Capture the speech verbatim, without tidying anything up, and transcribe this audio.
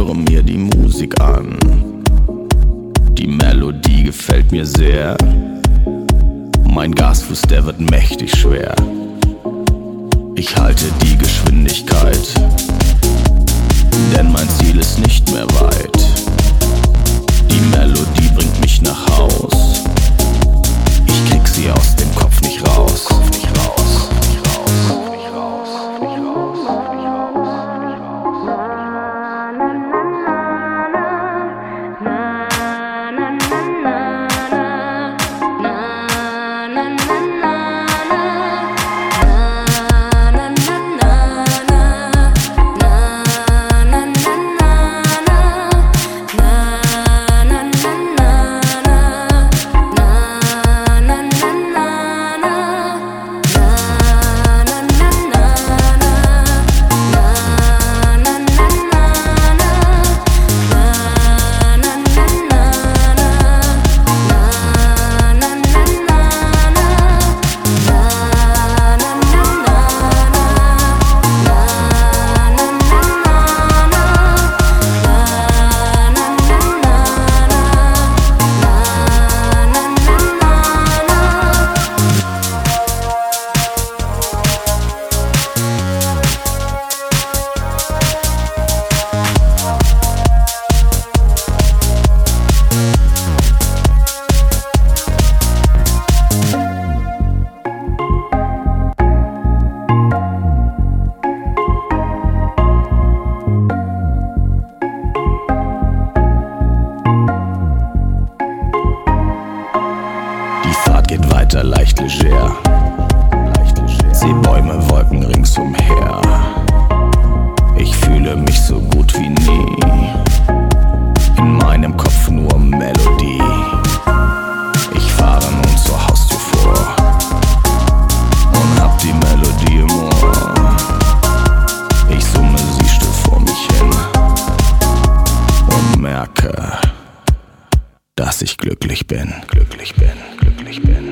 höre mir die Musik an. Die Melodie gefällt mir sehr. Mein Gasfuß, der wird mächtig schwer. Ich halte die Geschwindigkeit, denn mein Ziel ist nicht mehr weit. Die Melodie bringt mich nach Haus. Ich krieg sie aus dem Kopf nicht raus. Kopf nicht raus, Kopf nicht raus, Kopf nicht raus, Kopf nicht raus, Kopf nicht geht weiter, leicht leger. Seh Bäume, Wolken ringsumher. Ich fühle mich so gut wie nie. In meinem Kopf nur Melodie. Ich fahre nun zur Haustür vor und hab die Melodie im Ohr. Ich summe sie still vor mich hin und merke, dass ich glücklich bin, glücklich bin, glücklich bin.